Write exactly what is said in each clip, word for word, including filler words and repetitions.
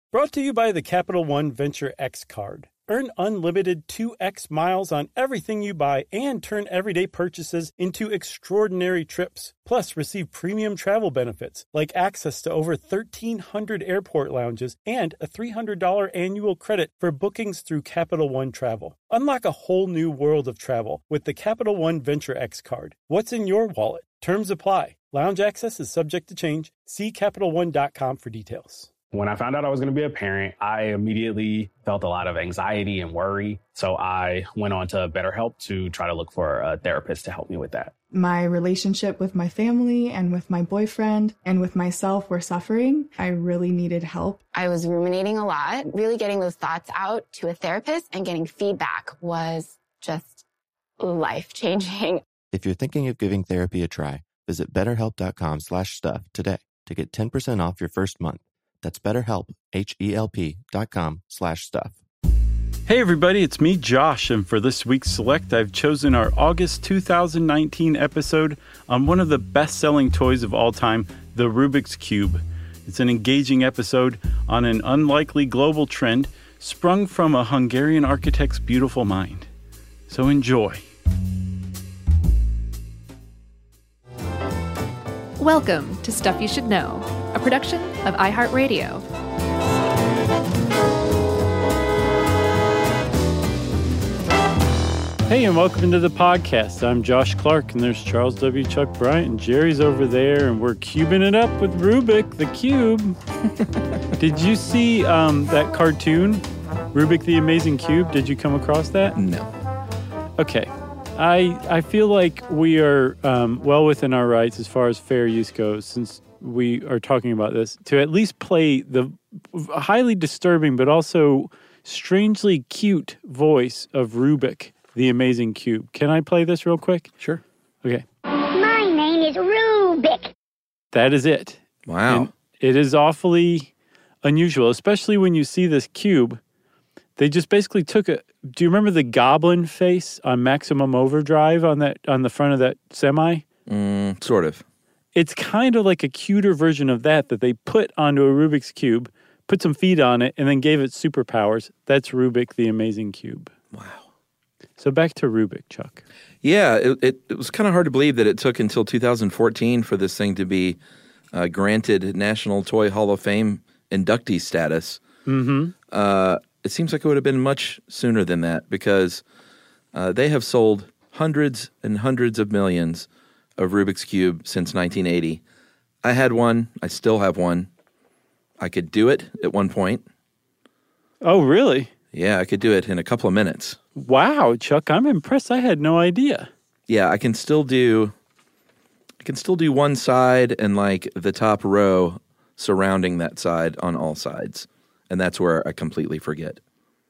Brought to you by the Capital One Venture X card. Earn unlimited two x miles on everything you buy and turn everyday purchases into extraordinary trips. Plus, receive premium travel benefits like access to over thirteen hundred airport lounges and a three hundred dollars annual credit for bookings through Capital One Travel. Unlock a whole new world of travel with the Capital One Venture X card. What's in your wallet? Terms apply. Lounge access is subject to change. See Capital One dot com for details. When I found out I was going to be a parent, I immediately felt a lot of anxiety and worry. So I went on to BetterHelp to try to look for a therapist to help me with that. My relationship with my family and with my boyfriend and with myself were suffering. I really needed help. I was ruminating a lot. Really getting those thoughts out to a therapist and getting feedback was just life-changing. If you're thinking of giving therapy a try, visit betterhelp.com slash stuff today to get ten percent off your first month. That's BetterHelp, H-E-L-P dot com slash stuff. Hey everybody, it's me, Josh, and for this week's Select, I've chosen our August two thousand nineteen episode on one of the best-selling toys of all time, the Rubik's Cube. It's an engaging episode on an unlikely global trend sprung from a Hungarian architect's beautiful mind. So enjoy. Welcome to Stuff You Should Know, a production of iHeartRadio. Hey, and welcome into the podcast. I'm Josh Clark, and there's Charles W. Chuck Bryant, and Jerry's over there, and we're cubing it up with Rubik, the Cube. Did you see um, that cartoon, Rubik the Amazing Cube? Did you come across that? No. Okay. I I feel like we are um, well within our rights as far as fair use goes, since we are talking about this, to at least play the highly disturbing but also strangely cute voice of Rubik, the Amazing Cube. Can I play this real quick? Sure. Okay. My name is Rubik. That is it. Wow. And it is awfully unusual, especially when you see this cube. They just basically took a... Do you remember the goblin face on Maximum Overdrive on that on the front of that semi? Mm, sort of. It's kind of like a cuter version of that that they put onto a Rubik's Cube, put some feet on it, and then gave it superpowers. That's Rubik the Amazing Cube. Wow. So back to Rubik, Chuck. Yeah, it, it, it was kind of hard to believe that it took until two thousand fourteen for this thing to be uh, granted National Toy Hall of Fame inductee status. Mm-hmm. Uh, it seems like it would have been much sooner than that because uh, they have sold hundreds and hundreds of millions of Rubik's Cube since nineteen eighty. I had one. I still have one. I could do it at one point. Oh, really? Yeah, I could do it in a couple of minutes. Wow, Chuck, I'm impressed. I had no idea. Yeah, I can still do I can still do one side and like the top row surrounding that side on all sides. And that's where I completely forget.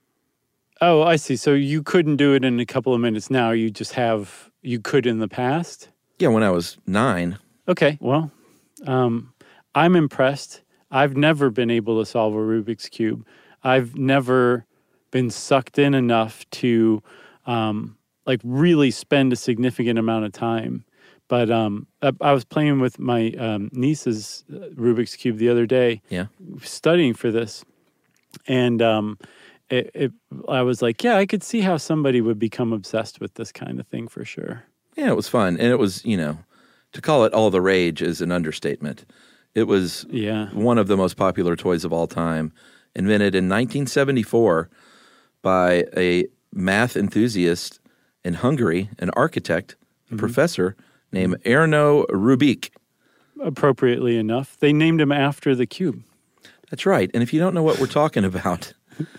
Oh, I see. So you couldn't do it in a couple of minutes now. You just have, you could in the past? Yeah, when I was nine. Okay, well, um, I'm impressed. I've never been able to solve a Rubik's Cube. I've never been sucked in enough to, um, like, really spend a significant amount of time. But um, I, I was playing with my um, niece's Rubik's Cube the other day, yeah, studying for this. And um, it, it, I was like, yeah, I could see how somebody would become obsessed with this kind of thing for sure. Yeah, it was fun. And it was, you know, to call it all the rage is an understatement. It was yeah. one of the most popular toys of all time, invented in nineteen seventy-four by a math enthusiast in Hungary, an architect, a mm-hmm. professor named Erno Rubik. Appropriately enough. They named him after the cube. That's right. And if you don't know what we're talking about,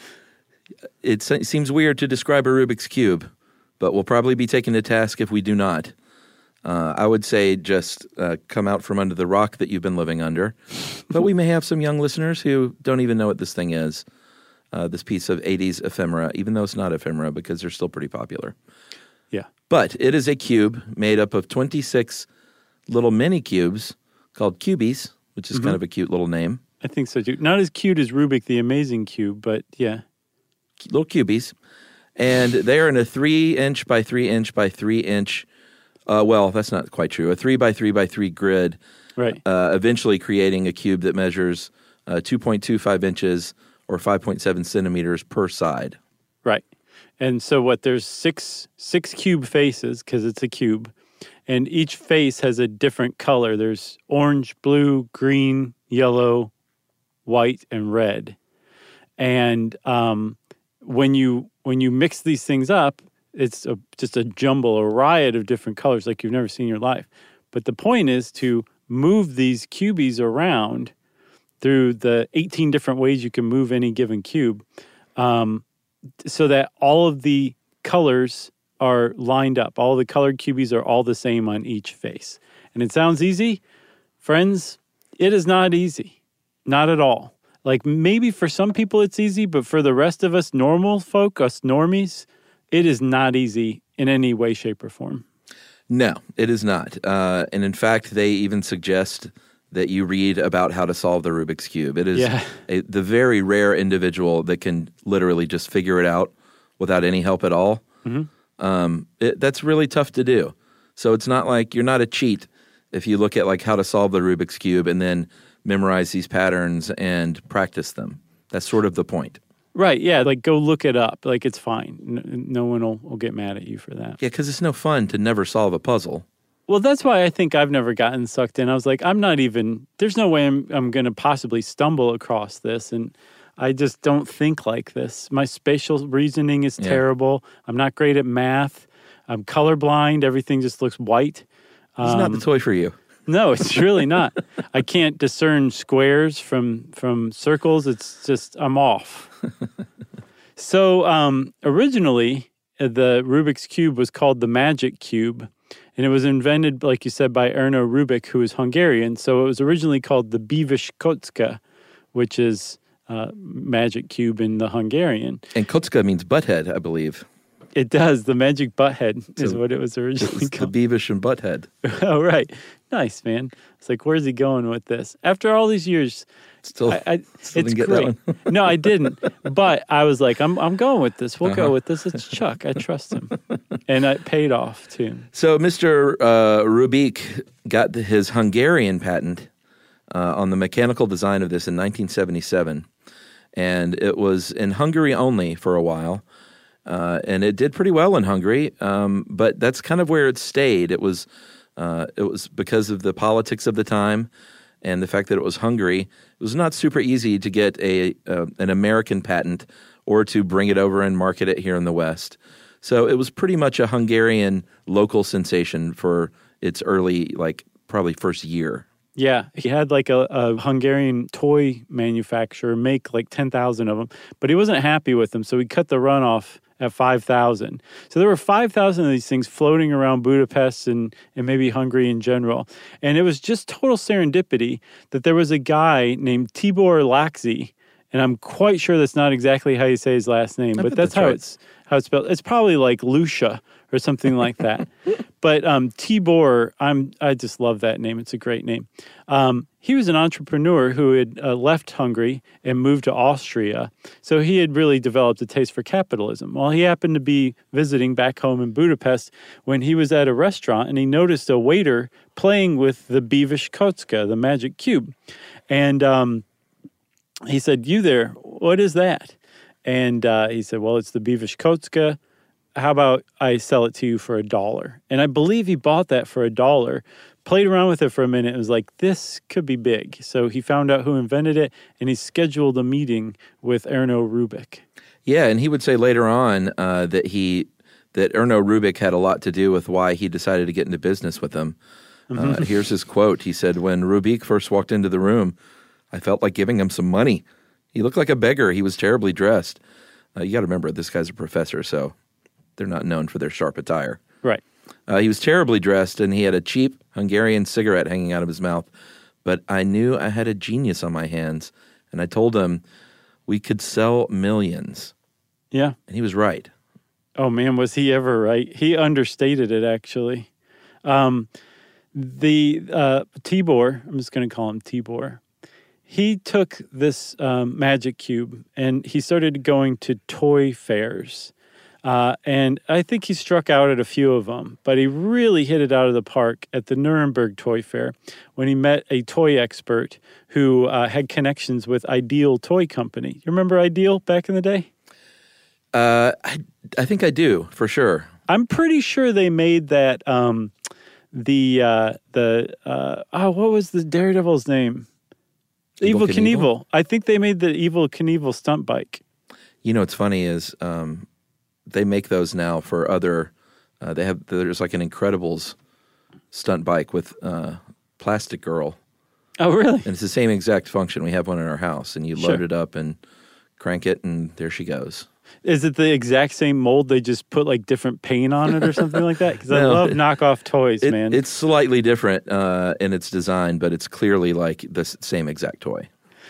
it seems weird to describe a Rubik's Cube, but we'll probably be taken to task if we do not. Uh, I would say just uh, come out from under the rock that you've been living under. But we may have some young listeners who don't even know what this thing is, uh, this piece of eighties ephemera, even though it's not ephemera because they're still pretty popular. Yeah. But it is a cube made up of twenty-six little mini cubes called cubies, which is mm-hmm. kind of a cute little name. I think so too. Not as cute as Rubik the Amazing Cube, but yeah. Little cubies. And they are in a three inch by three inch by three inch, uh, well, that's not quite true, a three by three by three grid. Right. Uh, eventually creating a cube that measures uh, two point two five inches or five point seven centimeters per side. Right. And so what, there's six six cube faces, because it's a cube, and each face has a different color. There's orange, blue, green, yellow, white, and red. And um, when you when you mix these things up, it's a, just a jumble, a riot of different colors like you've never seen in your life. But the point is to move these cubies around through the eighteen different ways you can move any given cube, um, so that all of the colors are lined up. All the colored cubies are all the same on each face. And it sounds easy. Friends, it is not easy. Not at all. Like, maybe for some people it's easy, but for the rest of us normal folk, us normies, it is not easy in any way, shape, or form. No, it is not. Uh, and in fact, they even suggest that you read about how to solve the Rubik's Cube. It is yeah. a, the very rare individual that can literally just figure it out without any help at all. Mm-hmm. Um, it, that's really tough to do. So it's not like you're not a cheat if you look at like how to solve the Rubik's Cube and then memorize these patterns and practice them. That's sort of the point. Right, yeah, like go look it up. Like, it's fine. No, no one will, will get mad at you for that. Yeah, because it's no fun to never solve a puzzle. Well, that's why I think I've never gotten sucked in. I was like, I'm not even, there's no way I'm, I'm going to possibly stumble across this. And I just don't think like this. My spatial reasoning is Yeah. terrible. I'm not great at math. I'm colorblind. Everything just looks white. It's um, not the toy for you. No, it's really not. I can't discern squares from from circles. It's just, I'm off. So um, originally, the Rubik's Cube was called the Magic Cube, and it was invented, like you said, by Erno Rubik, who is Hungarian. So it was originally called the Bíves kocka, which is uh, Magic Cube in the Hungarian. And kocka means butthead, I believe. It does. The Magic Butthead so is what it was originally it's called. The Beavish and Butthead. Oh, right. Nice, man. It's like, where's he going with this? After all these years, still, I, I, still it's didn't get great. that one. No, I didn't. But I was like, I'm I'm going with this. We'll uh-huh. go with this. It's Chuck. I trust him. And it paid off, too. So Mister Uh, Rubik got the, his Hungarian patent uh, on the mechanical design of this in nineteen seventy-seven. And it was in Hungary only for a while. Uh, and it did pretty well in Hungary, um, but that's kind of where it stayed. It was uh, it was because of the politics of the time and the fact that it was Hungary. It was not super easy to get a uh, an American patent or to bring it over and market it here in the West. So it was pretty much a Hungarian local sensation for its early, like probably first year. Yeah, he had like a, a Hungarian toy manufacturer make like ten thousand of them, but he wasn't happy with them, so he cut the run off at five thousand. So there were five thousand of these things floating around Budapest and, and maybe Hungary in general. And it was just total serendipity that there was a guy named Tibor Laxi, and I'm quite sure that's not exactly how you say his last name, I but that's, that's how right. it's how it's spelled. It's probably like Lucia or something like that. But um, Tibor, I'm I just love that name. It's a great name. Um, he was an entrepreneur who had uh, left Hungary and moved to Austria. So he had really developed a taste for capitalism. Well, he happened to be visiting back home in Budapest when he was at a restaurant, and he noticed a waiter playing with the Bíves kocka, the magic cube. And um, he said, "You there, what is that?" And uh, he said, "Well, it's the Bíves kocka. How about I sell it to you for a dollar?" And I believe he bought that for a dollar, played around with it for a minute, and was like, this could be big. So he found out who invented it, and he scheduled a meeting with Erno Rubik. Yeah, and he would say later on uh, that he that Erno Rubik had a lot to do with why he decided to get into business with him. Mm-hmm. Uh, here's his quote. He said, "When Rubik first walked into the room, I felt like giving him some money. He looked like a beggar. He was terribly dressed." Uh, you got to remember, this guy's a professor, so they're not known for their sharp attire. Right. Uh, he was terribly dressed, and he had a cheap Hungarian cigarette hanging out of his mouth. But I knew I had a genius on my hands, and I told him we could sell millions. Yeah. And he was right. Oh, man, was he ever right? He understated it, actually. Um, the uh, Tibor, I'm just going to call him Tibor, he took this um, magic cube, and he started going to toy fairs. Uh, and I think he struck out at a few of them, but he really hit it out of the park at the Nuremberg Toy Fair when he met a toy expert who uh, had connections with Ideal Toy Company. You remember Ideal back in the day? Uh, I, I think I do, for sure. I'm pretty sure they made that, um, the, uh, the uh, oh, what was the Daredevil's name? Evil Evil Knievel? Knievel. I think they made the Evil Knievel stunt bike. You know what's funny is um, they make those now for other. Uh, they have there's like an Incredibles stunt bike with uh, Plastic Girl. Oh, really? And it's the same exact function. We have one in our house, and you Sure. load it up and crank it, and there she goes. Is it the exact same mold? They just put like different paint on it or something like that? Because I No, love it- knockoff toys, It, man. It's slightly different uh, in its design, but it's clearly like the s- same exact toy.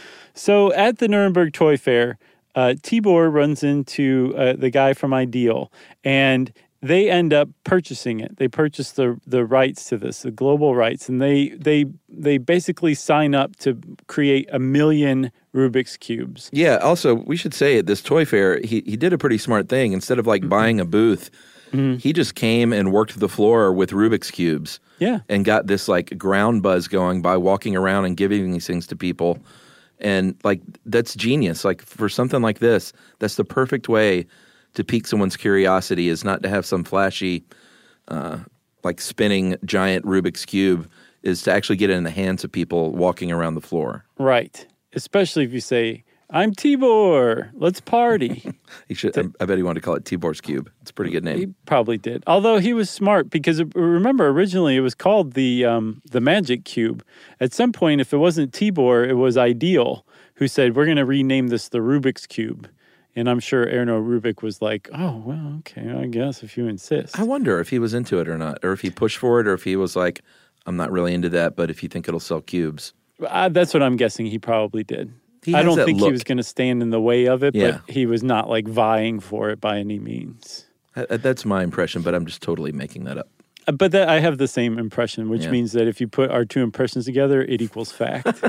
So at the Nuremberg Toy Fair, uh, Tibor runs into uh, the guy from Ideal, and they end up purchasing it. They purchase the the rights to this, the global rights, and they they they basically sign up to create a million Rubik's Cubes. Yeah, also, we should say at this toy fair, he, he did a pretty smart thing. Instead of like buying a booth, he just came and worked the floor with Rubik's Cubes. Yeah. And got this like ground buzz going by walking around and giving these things to people. And like, that's genius. Like, for something like this, that's the perfect way to pique someone's curiosity, is not to have some flashy, uh, like spinning giant Rubik's Cube, is to actually get it in the hands of people walking around the floor. Right. Especially if you say, I'm Tibor, let's party. He should. I, I bet he wanted to call it Tibor's Cube. It's a pretty good name. He probably did. Although he was smart, because it- remember originally it was called the um, the Magic Cube. At some point, if it wasn't Tibor, it was Ideal who said, we're going to rename this the Rubik's Cube. And I'm sure Erno Rubik was like, oh, well, okay, I guess if you insist. I wonder if he was into it or not, or if he pushed for it, or if he was like, I'm not really into that, but if you think it'll sell cubes. Uh, that's what I'm guessing he probably did. He I has don't that think look. he was going to stand in the way of it, Yeah. but he was not like vying for it by any means. Uh, That's my impression, but I'm just totally making that up. Uh, But that, I have the same impression, which Yeah. means that if you put our two impressions together, it equals fact.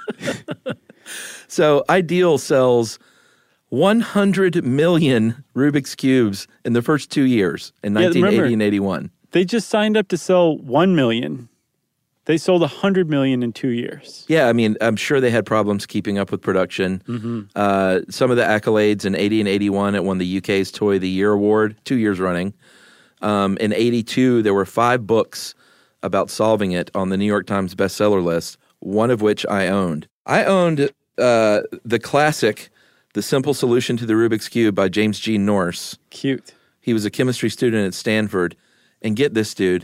So Ideal sells one hundred million Rubik's Cubes in the first two years, in Yeah, nineteen eighty remember- and eighty-one. They just signed up to sell one million. They sold one hundred million in two years. Yeah, I mean, I'm sure they had problems keeping up with production. Mm-hmm. Uh, some of the accolades in eighty and eighty-one, it won the U K's Toy of the Year award, two years running. Um, in eighty-two, there were five books about solving it on the New York Times bestseller list, one of which I owned. I owned uh, the classic, The Simple Solution to the Rubik's Cube by James G. Norse. Cute. He was a chemistry student at Stanford. And get this, dude,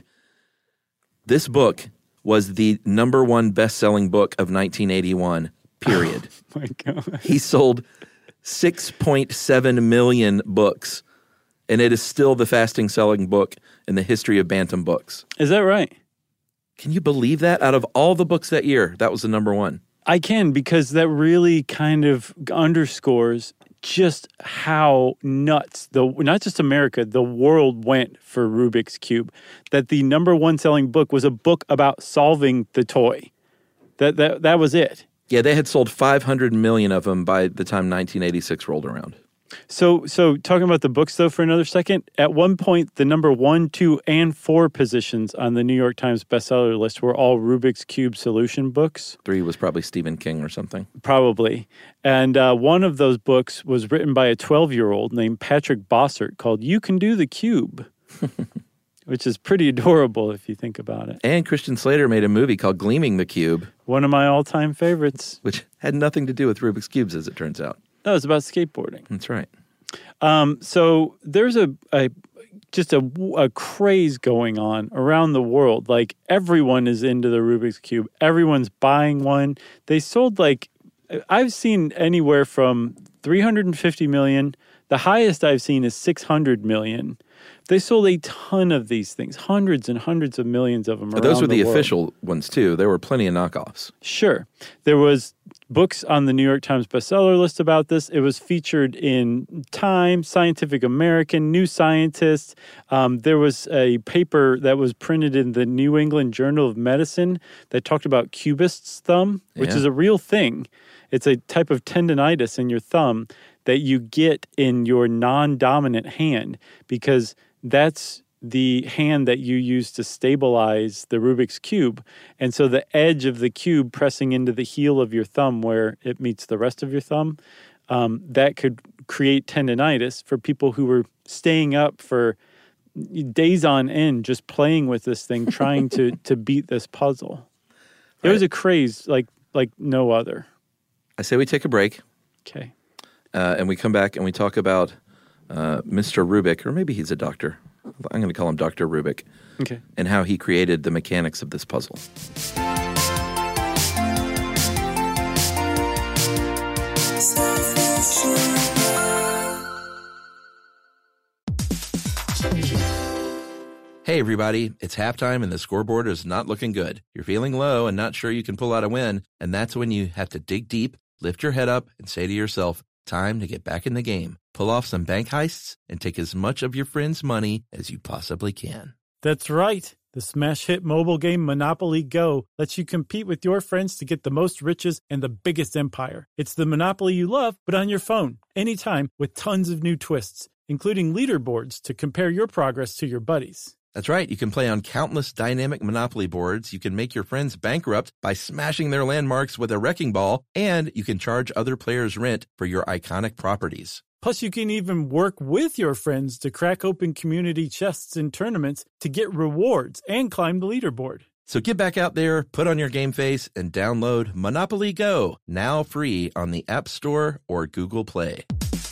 this book was the number one best-selling book of nineteen eighty-one, period. Oh my God. He sold six point seven million books, and it is still the fastest-selling book in the history of Bantam books. Is that right? Can you believe that? Out of all the books that year, that was the number one. I can, because that really kind of underscores just how nuts the not just America, the world went for Rubik's Cube. That the number one selling book was a book about solving the toy. That that that was it. Yeah, they had sold five hundred million of them by the time nineteen eighty-six rolled around. So so talking about the books though for another second, at one point the number one, two, and four positions on the New York Times bestseller list were all Rubik's Cube solution books. Three was probably Stephen King or something. Probably. And uh, one of those books was written by a twelve-year-old named Patrick Bossert called You Can Do the Cube, which is pretty adorable if you think about it. And Christian Slater made a movie called Gleaming the Cube, One of my all-time favorites. which had nothing to do with Rubik's Cubes, as it turns out. That was about skateboarding. That's right. Um, so there's a, a just a, a craze going on around the world. Like everyone is into the Rubik's Cube. Everyone's buying one. They sold like, I've seen anywhere from three hundred fifty million. The highest I've seen is six hundred million. They sold a ton of these things, hundreds and hundreds of millions of them around Those were the, world. official ones, too. There were plenty of knockoffs. Sure. There was books on the New York Times bestseller list about this. It was featured in Time, Scientific American, New Scientist. Um, there was a paper that was printed in the New England Journal of Medicine that talked about cubist's thumb, which Yeah. is a real thing. It's a type of tendonitis in your thumb that you get in your non-dominant hand, because that's the hand that you use to stabilize the Rubik's Cube. And so the edge of the cube pressing into the heel of your thumb where it meets the rest of your thumb, um, that could create tendonitis for people who were staying up for days on end just playing with this thing, trying to to beat this puzzle. It was a craze like like no other. I say we take a break. Okay. Uh, and we come back and we talk about uh, Mister Rubik, or maybe he's a doctor. I'm going to call him Doctor Rubik. Okay. And how he created the mechanics of this puzzle. Hey, everybody, it's halftime and the scoreboard is not looking good. You're feeling low and not sure you can pull out a win, and that's when you have to dig deep, lift your head up, and say to yourself, time to get back in the game. Pull off some bank heists and take as much of your friends' money as you possibly can. That's right. The smash hit mobile game Monopoly Go lets you compete with your friends to get the most riches and the biggest empire. It's the Monopoly you love, but on your phone, anytime, with tons of new twists, including leaderboards to compare your progress to your buddies. That's right. You can play on countless dynamic Monopoly boards. You can make your friends bankrupt by smashing their landmarks with a wrecking ball, and you can charge other players rent for your iconic properties. Plus, you can even work with your friends to crack open community chests in tournaments to get rewards and climb the leaderboard. So get back out there, put on your game face, and download Monopoly Go, now free on the App Store or Google Play.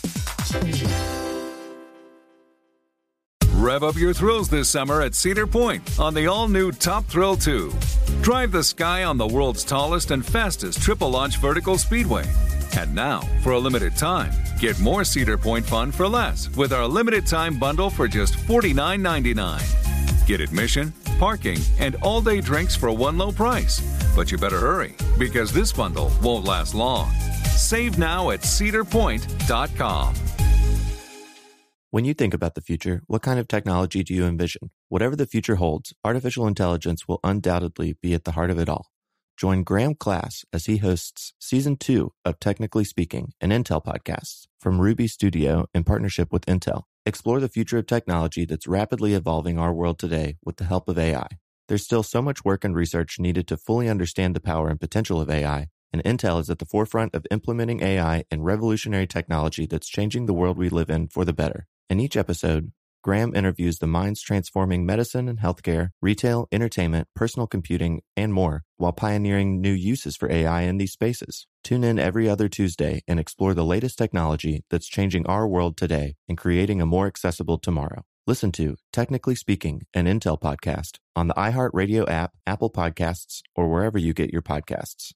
Rev up your thrills this summer at Cedar Point on the all-new Top Thrill two. Drive the sky on the world's tallest and fastest triple-launch vertical speedway. And now, for a limited time, get more Cedar Point fun for less with our limited-time bundle for just forty-nine ninety-nine. Get admission, parking, and all-day drinks for one low price. But you better hurry, because this bundle won't last long. Save now at cedar point dot com. When you think about the future, what kind of technology do you envision? Whatever the future holds, artificial intelligence will undoubtedly be at the heart of it all. Join Graham Class as he hosts Season two of Technically Speaking, an Intel podcast from Ruby Studio in partnership with Intel. Explore the future of technology that's rapidly evolving our world today with the help of A I. There's still so much work and research needed to fully understand the power and potential of A I, and Intel is at the forefront of implementing A I and revolutionary technology that's changing the world we live in for the better. In each episode, Graham interviews the minds transforming medicine and healthcare, retail, entertainment, personal computing, and more, while pioneering new uses for A I in these spaces. Tune in every other Tuesday and explore the latest technology that's changing our world today and creating a more accessible tomorrow. Listen to Technically Speaking, an Intel podcast on the iHeartRadio app, Apple Podcasts, or wherever you get your podcasts.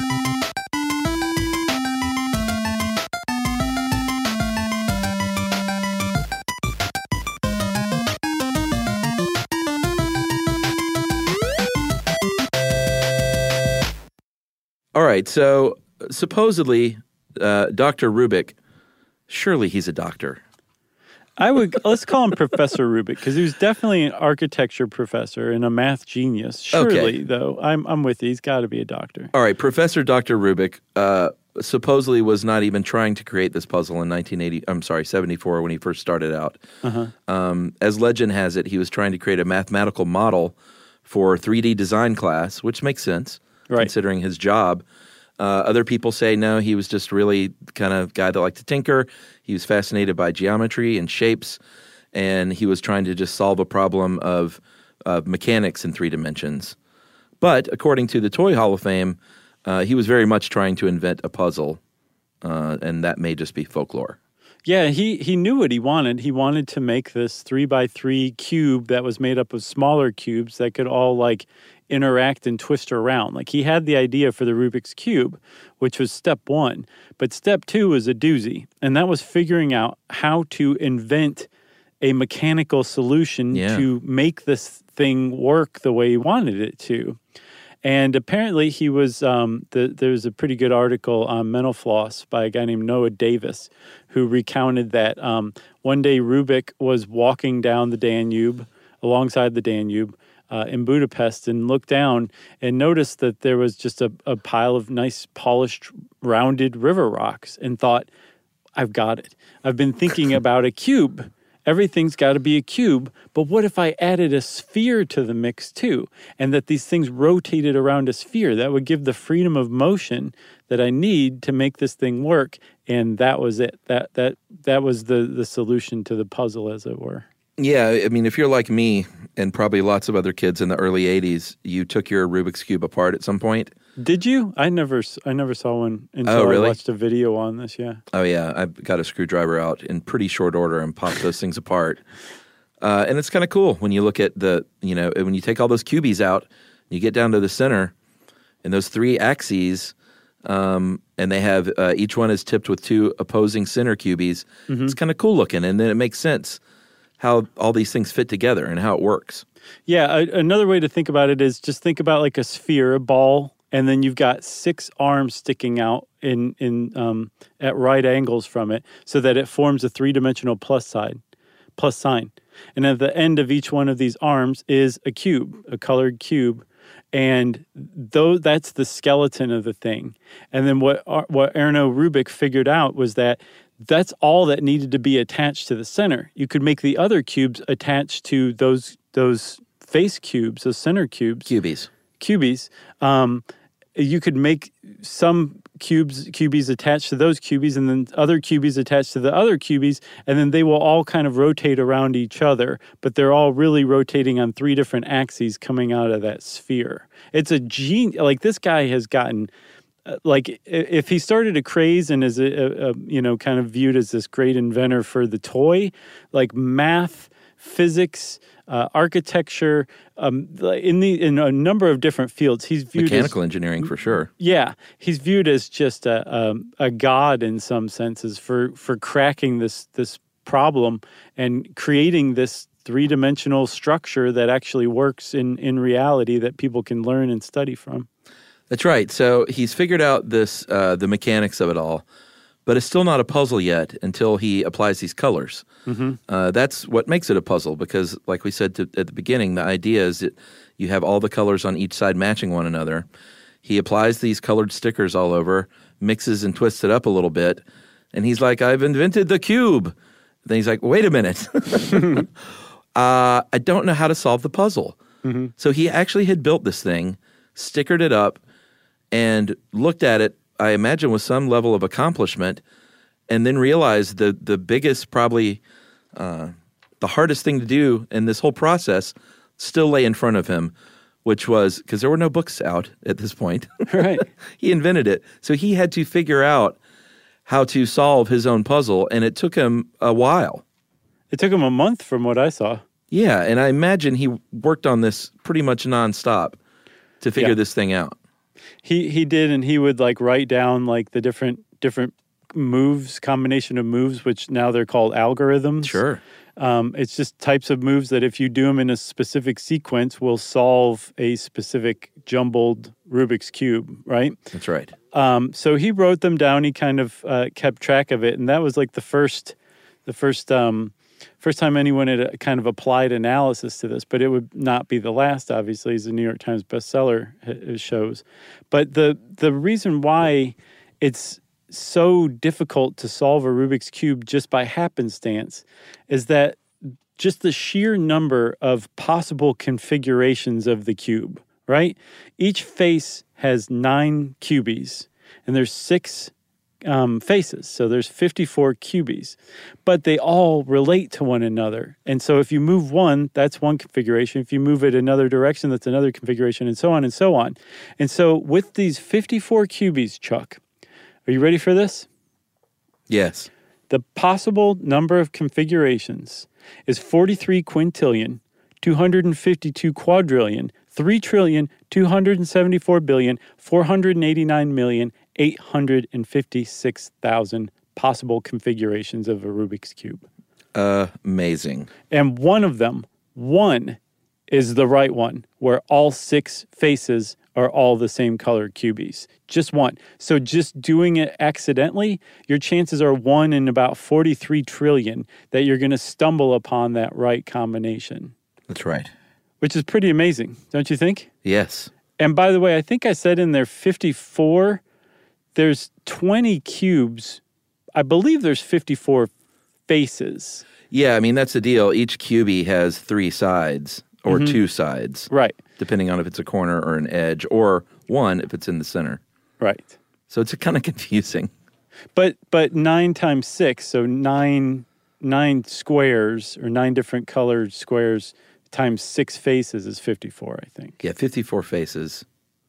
All right, so supposedly uh, Doctor Rubik, surely he's a doctor. I would, let's call him Professor Rubik, because he was definitely an architecture professor and a math genius. Surely, okay. though, I'm I'm with you. He's got to be a doctor. All right, Professor Doctor Rubik uh, supposedly was not even trying to create this puzzle in nineteen eighty. I'm sorry, seventy-four when he first started out. Uh-huh. Um, as legend has it, he was trying to create a mathematical model for three D design class, which makes sense. Right. Considering his job. Uh, other people say, no, he was just really kind of guy that liked to tinker. He was fascinated by geometry and shapes, and he was trying to just solve a problem of, of mechanics in three dimensions. But according to the Toy Hall of Fame, uh, he was very much trying to invent a puzzle, uh, and that may just be folklore. Yeah, he, he knew what he wanted. He wanted to make this three by three cube that was made up of smaller cubes that could all, like, interact and twist around. Like, he had the idea for the Rubik's Cube, which was step one. But step two was a doozy, and that was figuring out how to invent a mechanical solution yeah. to make this thing work the way he wanted it to. And apparently he was, um, the, there's a pretty good article on Mental Floss by a guy named Noah Davis, who recounted that um, one day Rubik was walking down the Danube, alongside the Danube, Uh, in Budapest, and looked down and noticed that there was just a, a pile of nice polished rounded river rocks, and thought, I've got it. I've been thinking about a cube. Everything's got to be a cube, but what if I added a sphere to the mix too, and that these things rotated around a sphere? That would give the freedom of motion that I need to make this thing work, and that was it. That that that was the the solution to the puzzle, as it were. Yeah, I mean, if you're like me, and probably lots of other kids in the early eighties, you took your Rubik's Cube apart at some point. Did you? I never I never saw one until oh, really? I watched a video on this, yeah. Oh, yeah. I got a screwdriver out in pretty short order and popped those things apart. Uh, and it's kind of cool when you look at the, you know, when you take all those cubies out, you get down to the center, and those three axes, um, and they have, uh, each one is tipped with two opposing center cubies. Mm-hmm. It's kind of cool looking, and then it makes sense how all these things fit together and how it works. Yeah, a, another way to think about it is just think about like a sphere, a ball, and then you've got six arms sticking out in in um, at right angles from it, so that it forms a three-dimensional plus side, plus sign. And at the end of each one of these arms is a cube, a colored cube, and though that's the skeleton of the thing. And then what what Erno Rubik figured out was that that's all that needed to be attached to the center. You could make the other cubes attached to those those face cubes, those center cubes. Cubies. Cubies. Um, you could make some cubes, cubies attached to those cubies, and then other cubies attached to the other cubies, and then they will all kind of rotate around each other, but they're all really rotating on three different axes coming out of that sphere. It's a gene. Like, this guy has gotten, uh, like, if he started a craze and is, a, a, a, you know, kind of viewed as this great inventor for the toy, like math, physics, uh, architecture, um, in the in a number of different fields, he's viewed mechanical as, engineering for sure. Yeah, he's viewed as just a um, a god in some senses for for cracking this this problem and creating this three dimensional structure that actually works in in reality that people can learn and study from. That's right. So he's figured out this uh, the mechanics of it all. But it's still not a puzzle yet until he applies these colors. Mm-hmm. Uh, that's what makes it a puzzle because, like we said to, at the beginning, the idea is that you have all the colors on each side matching one another. He applies these colored stickers all over, mixes and twists it up a little bit, and he's like, I've invented the cube. Then he's like, wait a minute. uh, I don't know how to solve the puzzle. Mm-hmm. So he actually had built this thing, stickered it up, and looked at it, I imagine, with some level of accomplishment, and then realized the the biggest, probably uh, the hardest thing to do in this whole process still lay in front of him, which was, because there were no books out at this point. Right. He invented it. So he had to figure out how to solve his own puzzle, and it took him a while. It took him a month from what I saw. Yeah, and I imagine he worked on this pretty much nonstop to figure yeah. this thing out. He he did, and he would like write down like the different different moves, combination of moves, which now they're called algorithms. Sure. Um, it's just types of moves that if you do them in a specific sequence will solve a specific jumbled Rubik's Cube, right? That's right. Um, so he wrote them down. He kind of uh, kept track of it, and that was like the first, the first, um, first time anyone had kind of applied analysis to this. But it would not be the last, obviously, as the New York Times bestseller shows. But the the reason why it's so difficult to solve a Rubik's Cube just by happenstance is that just the sheer number of possible configurations of the cube, right? Each face has nine cubies, and there's six um, faces, so there's fifty-four cubies, but they all relate to one another. And so if you move one, that's one configuration. If you move it another direction, that's another configuration, and so on and so on. And so with these fifty-four cubies, Chuck, are you ready for this? Yes. The possible number of configurations is forty-three quintillion, two hundred fifty-two quadrillion, three trillion, two hundred seventy-four billion, four hundred eighty-nine million, eight hundred fifty-six thousand possible configurations of a Rubik's Cube. Uh, amazing. And one of them, one, is the right one, where all six faces are all the same colored cubies. Just one. So just doing it accidentally, your chances are one in about forty-three trillion that you're going to stumble upon that right combination. That's right. Which is pretty amazing, don't you think? Yes. And by the way, I think I said in there fifty-four, there's twenty cubes I believe there's fifty-four faces. Yeah, I mean, that's the deal. Each cubie has three sides or Mhm. two sides. Right. Depending on if it's a corner or an edge, or one if it's in the center. Right. So it's kind of confusing. But but nine times six, so nine nine squares or nine different colored squares times six faces is fifty-four, I think. Yeah, fifty-four faces,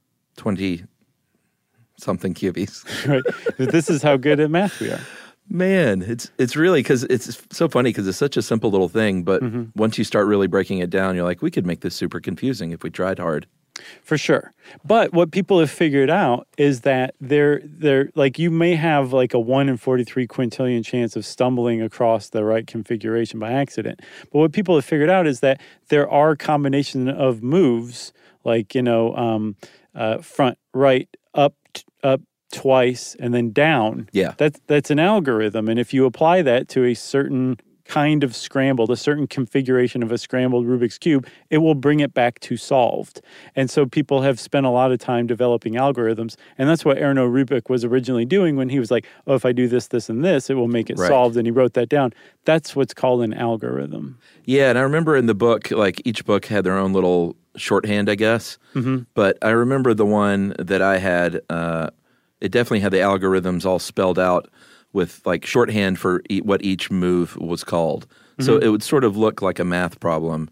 twenty something cubies. Right. This is how good at math we are. Man, it's it's really, because it's so funny because it's such a simple little thing, but mm-hmm. once you start really breaking it down, you're like, we could make this super confusing if we tried hard. For sure. But what people have figured out is that they're, they're like, you may have like a one in forty-three quintillion chance of stumbling across the right configuration by accident. But what people have figured out is that there are combinations of moves, like, you know, um, uh, front, right, up, t- up, twice, and then down. Yeah. That's, that's an algorithm. And if you apply that to a certain kind of scrambled, a certain configuration of a scrambled Rubik's Cube, it will bring it back to solved. And so people have spent a lot of time developing algorithms. And that's what Erno Rubik was originally doing when he was like, oh, if I do this, this, and this, it will make it Right. solved. And he wrote that down. That's what's called an algorithm. Yeah, and I remember in the book, like each book had their own little shorthand, I guess. Mm-hmm. But I remember the one that I had, uh, it definitely had the algorithms all spelled out with like shorthand for e- what each move was called. Mm-hmm. So it would sort of look like a math problem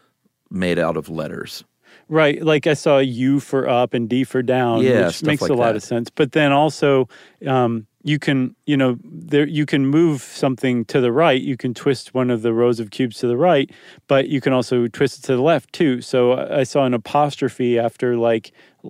made out of letters. Right. Like I saw U for up and D for down, Yeah, which stuff makes like a lot that. of sense. But then also, um, you can, you know, there you can move something to the right. You can twist one of the rows of cubes to the right, but you can also twist it to the left too. So I saw an apostrophe after like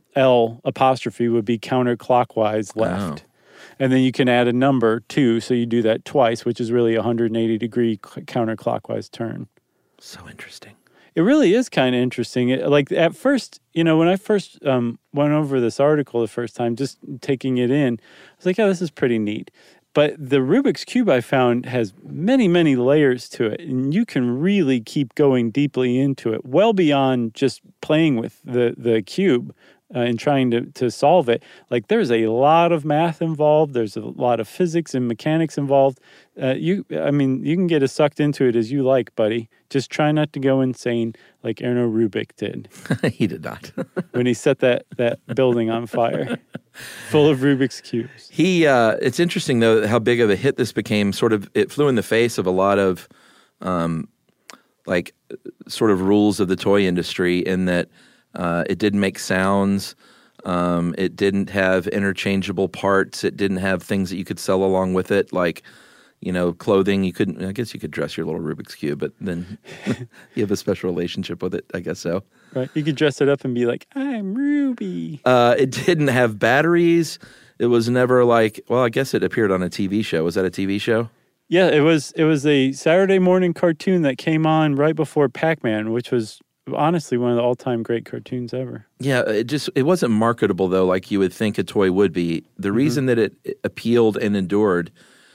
L apostrophe would be counterclockwise left. Oh. And then you can add a number too. So you do that twice, which is really a one hundred eighty degree counterclockwise turn. So interesting. It really is kind of interesting. It, like at first, you know, when I first um, went over this article the first time, just taking it in, I was like, oh, this is pretty neat. But the Rubik's Cube I found has many, many layers to it. And you can really keep going deeply into it, well beyond just playing with the, the cube uh, and trying to, to solve it. Like there's a lot of math involved. There's a lot of physics and mechanics involved. Uh, you, I mean, you can get as sucked into it as you like, buddy. Just try not to go insane like Erno Rubik did. He did not. When he set that, that building on fire, full of Rubik's Cubes. He, uh, it's interesting, though, how big of a hit this became. Sort of, it flew in the face of a lot of, um, like, sort of rules of the toy industry in that uh, it didn't make sounds. Um, it didn't have interchangeable parts. It didn't have things that you could sell along with it, like, you know, clothing. You couldn't, I guess you could dress your little Rubik's Cube, but then you have a special relationship with it, I guess so. Right. You could dress it up and be like, I'm Ruby. Uh, it didn't have batteries. It was never like, well, I guess it appeared on a T V show. Was that a T V show? Yeah, it was it was a Saturday morning cartoon that came on right before Pac-Man, which was honestly one of the all-time great cartoons ever. Yeah, it just it wasn't marketable though, like you would think a toy would be. The Mm-hmm. reason that it appealed and endured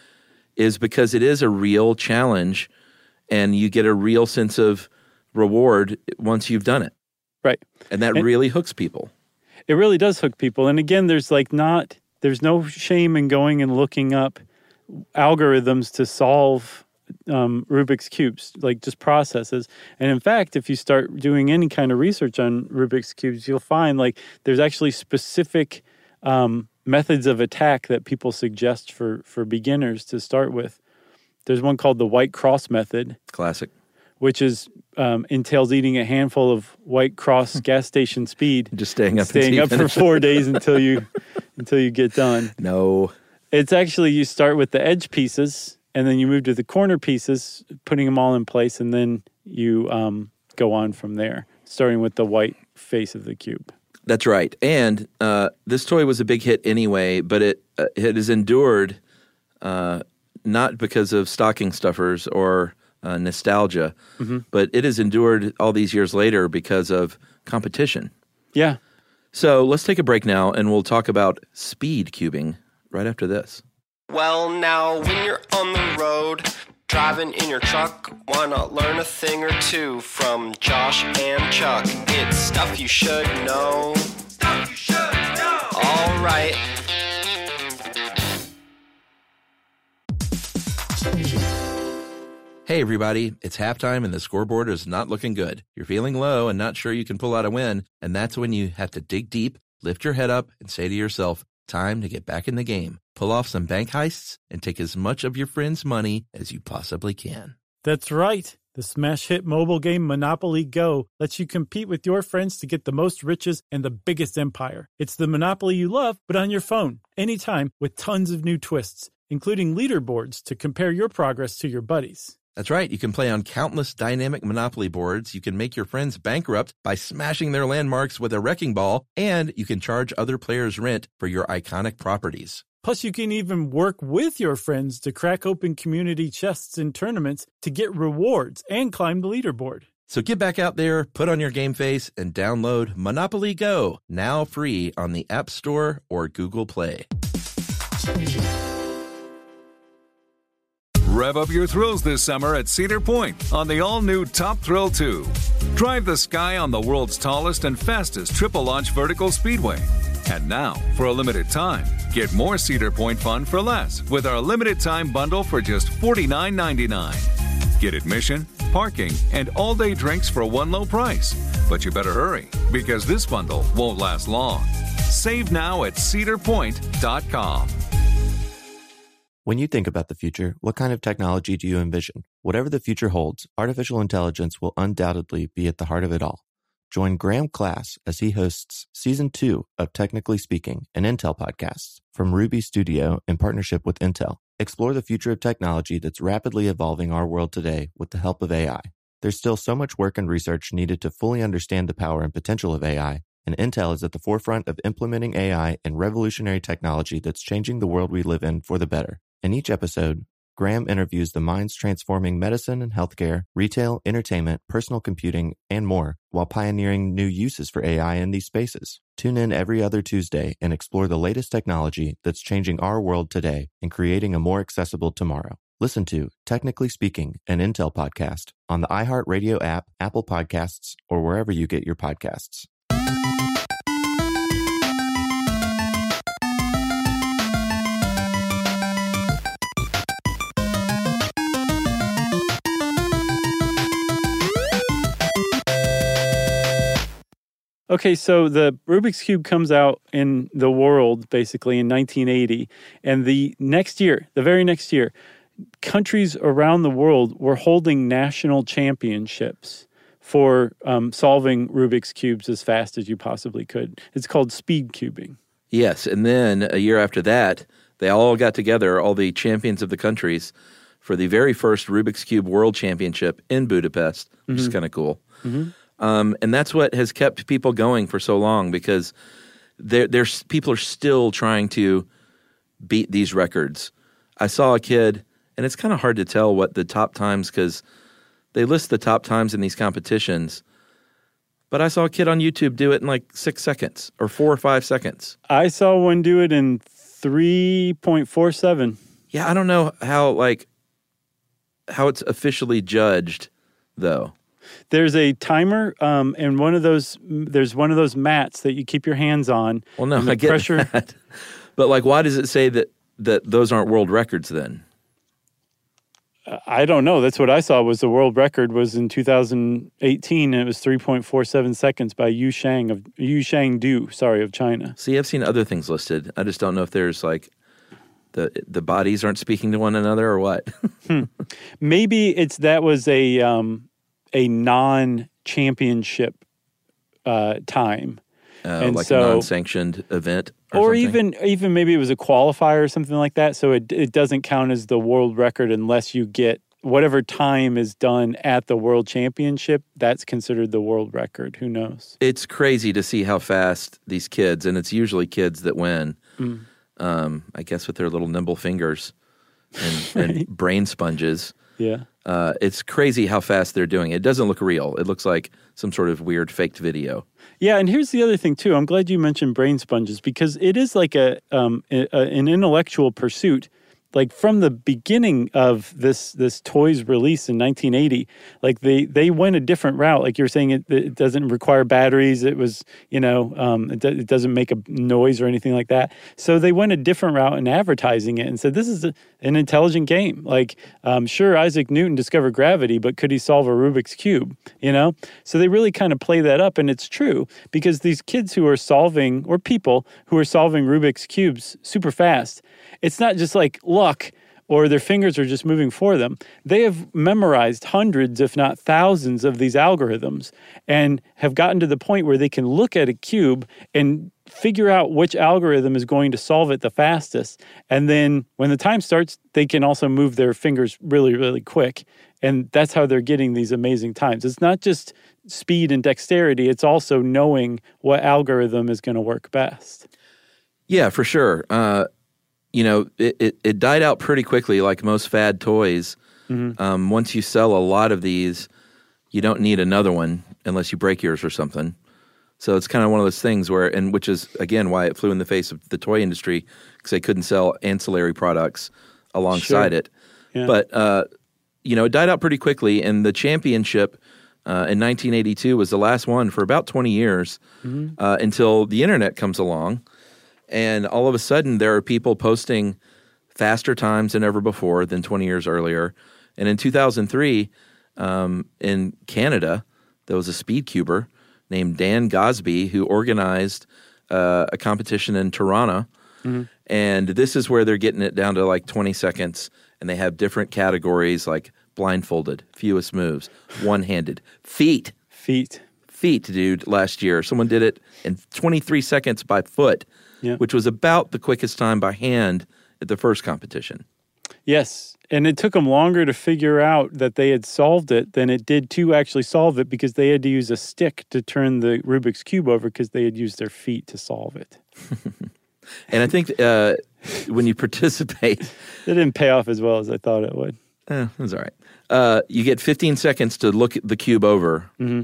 is because it is a real challenge, and you get a real sense of reward once you've done it. Right. And that And- really hooks people. It really does hook people. And again, there's like not there's no shame in going and looking up algorithms to solve um, Rubik's Cubes, like just processes. And in fact, if you start doing any kind of research on Rubik's Cubes, you'll find like there's actually specific um, methods of attack that people suggest for, for beginners to start with. There's one called the White Cross method. Classic. Which is um, entails eating a handful of White Cross gas station speed. Just staying up staying until you up for finish. four days until you until you get done. No. It's actually you start with the edge pieces and then you move to the corner pieces, putting them all in place, and then you um, go on from there, starting with the white face of the cube. That's right. And uh, this toy was a big hit anyway, but it uh, it has endured uh, not because of stocking stuffers or uh, nostalgia, Mhm. but it has endured all these years later because of competition. Yeah. So let's take a break now, and we'll talk about speed cubing right after this. Well, now, when you're on the road, driving in your truck, why not learn a thing or two from Josh and Chuck? It's stuff you should know. Stuff you should know. All right. Hey, everybody, it's halftime and the scoreboard is not looking good. You're feeling low and not sure you can pull out a win, and that's when you have to dig deep, lift your head up, and say to yourself, time to get back in the game. Pull off some bank heists and take as much of your friends' money as you possibly can. That's right. The smash hit mobile game Monopoly Go lets you compete with your friends to get the most riches and the biggest empire. It's the Monopoly you love, but on your phone, anytime, with tons of new twists, including leaderboards to compare your progress to your buddies. That's right. You can play on countless dynamic Monopoly boards. You can make your friends bankrupt by smashing their landmarks with a wrecking ball, and you can charge other players rent for your iconic properties. Plus, you can even work with your friends to crack open community chests in tournaments to get rewards and climb the leaderboard. So get back out there, put on your game face, and download Monopoly Go, now free on the App Store or Google Play. Rev up your thrills this summer at Cedar Point on the all-new Top Thrill two. Drive the sky on the world's tallest and fastest triple-launch vertical speedway. And now, for a limited time, get more Cedar Point fun for less with our limited-time bundle for just forty-nine ninety-nine. Get admission, parking, and all-day drinks for one low price. But you better hurry, because this bundle won't last long. Save now at cedar point dot com. When you think about the future, what kind of technology do you envision? Whatever the future holds, artificial intelligence will undoubtedly be at the heart of it all. Join Graham Class as he hosts Season two of Technically Speaking, an Intel podcast from Ruby Studio in partnership with Intel. Explore the future of technology that's rapidly evolving our world today with the help of A I. There's still so much work and research needed to fully understand the power and potential of A I, and Intel is at the forefront of implementing A I and revolutionary technology that's changing the world we live in for the better. In each episode, Graham interviews the minds transforming medicine and healthcare, retail, entertainment, personal computing, and more, while pioneering new uses for A I in these spaces. Tune in every other Tuesday and explore the latest technology that's changing our world today and creating a more accessible tomorrow. Listen to Technically Speaking, an Intel podcast on the iHeartRadio app, Apple Podcasts, or wherever you get your podcasts. Okay, so the Rubik's Cube comes out in the world basically in nineteen eighty, and the next year, the very next year, countries around the world were holding national championships for um, solving Rubik's Cubes as fast as you possibly could. It's called speed cubing. Yes, and then a year after that, they all got together, all the champions of the countries, for the very first Rubik's Cube World Championship in Budapest, which mm-hmm. is kind of cool. Mm-hmm. Um, and that's what has kept people going for so long, because there, there's people are still trying to beat these records. I saw a kid, and it's kind of hard to tell what the top times, because they list the top times in these competitions. But I saw a kid on YouTube do it in like six seconds or four or five seconds. I saw one do it in three point four seven. Yeah, I don't know how like how it's officially judged, though. There's a timer, um, and one of those. There's one of those mats that you keep your hands on. Well, no, I get pressure. that. But like, why does it say that that those aren't world records then? I don't know. That's what I saw. Was the world record was in two thousand eighteen, and it was three point four seven seconds by Yu Shang of Yu Shang Du. Sorry, of China. See, I've seen other things listed. I just don't know if there's like the the bodies aren't speaking to one another or what. hmm. Maybe it's that was a. Um, a non-championship uh, time. Uh, and like so, a non-sanctioned event? Or, or something? even even maybe it was a qualifier or something like that, so it it doesn't count as the world record unless you get whatever time is done at the world championship, that's considered the world record. Who knows? It's crazy to see how fast these kids, and it's usually kids that win, mm. um, I guess with their little nimble fingers and, right. and brain sponges. Yeah. Uh, it's crazy how fast they're doing it. It doesn't look real. It looks like some sort of weird faked video. Yeah, and here's the other thing, too. I'm glad you mentioned brain sponges because it is like a, um, a an intellectual pursuit. like from the beginning of this this toy's release in nineteen eighty, like they they went a different route. Like you're saying, it, it doesn't require batteries. It was, you know, um, it, it doesn't make a noise or anything like that. So they went a different route in advertising it and said, this is a, an intelligent game. Like, um, sure, Isaac Newton discovered gravity, but could he solve a Rubik's Cube, you know? So they really kind of play that up, and it's true because these kids who are solving, or people who are solving Rubik's Cubes super fast, it's not just like luck or their fingers are just moving for them. They have memorized hundreds, if not thousands, of these algorithms and have gotten to the point where they can look at a cube and figure out which algorithm is going to solve it the fastest. And then when the time starts, they can also move their fingers really, really quick. And that's how they're getting these amazing times. It's not just speed and dexterity. It's also knowing what algorithm is going to work best. Yeah, for sure. Uh, you know, it, it, it died out pretty quickly, like most fad toys. Mm-hmm. Um, once you sell a lot of these, you don't need another one unless you break yours or something. So it's kind of one of those things where, and which is, again, why it flew in the face of the toy industry, because they couldn't sell ancillary products alongside Sure. it. Yeah. But, uh, you know, it died out pretty quickly, and the championship uh, in nineteen eighty-two was the last one for about twenty years mm-hmm. uh, until the internet comes along. And all of a sudden, there are people posting faster times than ever before than twenty years earlier. And in two thousand three, um, in Canada, there was a speed cuber named Dan Gosby who organized uh, a competition in Toronto. Mm-hmm. And this is where they're getting it down to like twenty seconds. And they have different categories like blindfolded, fewest moves, one-handed, feet. Feet. Feet, dude, last year. Someone did it in twenty-three seconds by foot. Yeah. Which was about the quickest time by hand at the first competition. Yes, and it took them longer to figure out that they had solved it than it did to actually solve it because they had to use a stick to turn the Rubik's Cube over because they had used their feet to solve it. And I think uh, when you participate... it didn't pay off as well as I thought it would. Eh, it was all right. Uh, you get fifteen seconds to look the cube over. Mm-hmm.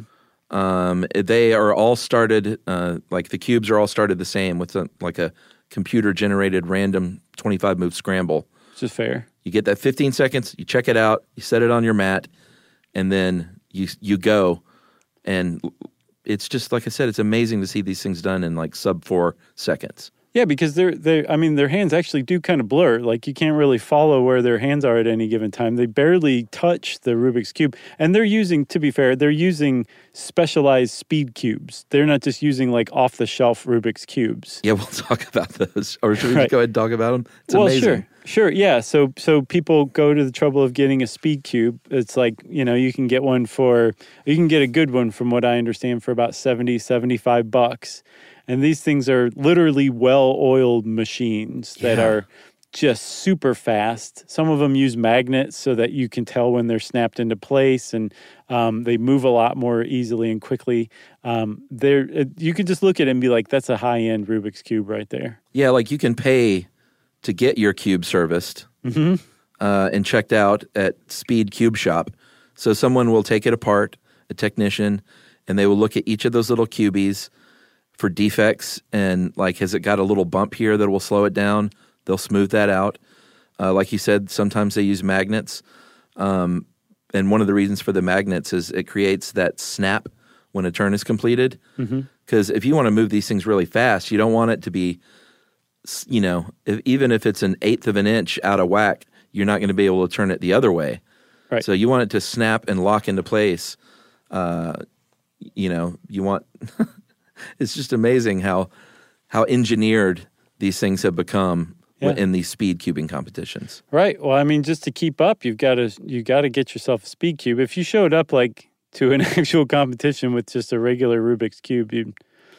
Um, they are all started, uh, like the cubes are all started the same with a, like a computer-generated random twenty-five move scramble. Which is fair. You get that fifteen seconds, you check it out, you set it on your mat, and then you you go. And it's just, like I said, it's amazing to see these things done in like sub four seconds. Yeah, because they're they I mean their hands actually do kind of blur. Like you can't really follow where their hands are at any given time. They barely touch the Rubik's Cube. And they're using, to be fair, they're using specialized speed cubes. They're not just using like off-the-shelf Rubik's Cubes. Yeah, we'll talk about those. Or should we right. just go ahead and talk about them? It's well, amazing. Sure. Sure, yeah. So so people go to the trouble of getting a speed cube. It's like, you know, you can get one for, you can get a good one from what I understand for about seventy, seventy-five bucks. And these things are literally well-oiled machines that yeah. are just super fast. Some of them use magnets so that you can tell when they're snapped into place, and um, they move a lot more easily and quickly. Um, they're you can just look at it and be like, that's a high-end Rubik's Cube right there. Yeah, like you can pay to get your cube serviced mm-hmm. uh, and checked out at Speed Cube Shop. So someone will take it apart, a technician, and they will look at each of those little cubies for defects, and like, has it got a little bump here that will slow it down? They'll smooth that out. Uh, like you said, sometimes they use magnets. Um, and one of the reasons for the magnets is it creates that snap when a turn is completed. Because mm-hmm. if you want to move these things really fast, you don't want it to be, you know, if, even if it's an eighth of an inch out of whack, you're not going to be able to turn it the other way. Right. So you want it to snap and lock into place. Uh, you know, you want... It's just amazing how how engineered these things have become yeah. in these speed cubing competitions. Right. Well, I mean, just to keep up, you've got to you got to get yourself a speed cube. If you showed up like to an actual competition with just a regular Rubik's Cube, you'd,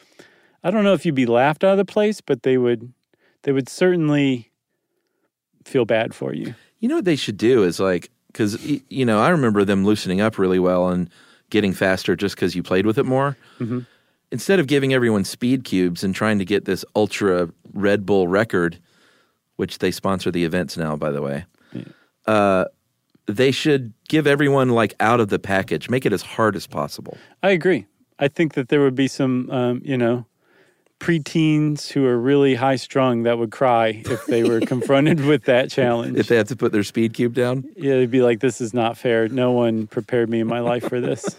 I don't know if you'd be laughed out of the place, but they would they would certainly feel bad for you. You know what they should do is like, because you know, I remember them loosening up really well and getting faster just because you played with it more. Mm-hmm. Instead of giving everyone speed cubes and trying to get this ultra Red Bull record, which they sponsor the events now, by the way, yeah. uh, they should give everyone like out of the package, make it as hard as possible. I agree. I think that there would be some, um, you know, preteens who are really high-strung that would cry if they were confronted with that challenge. If they have to put their speed cube down? Yeah, they'd be like, this is not fair. No one prepared me in my life for this.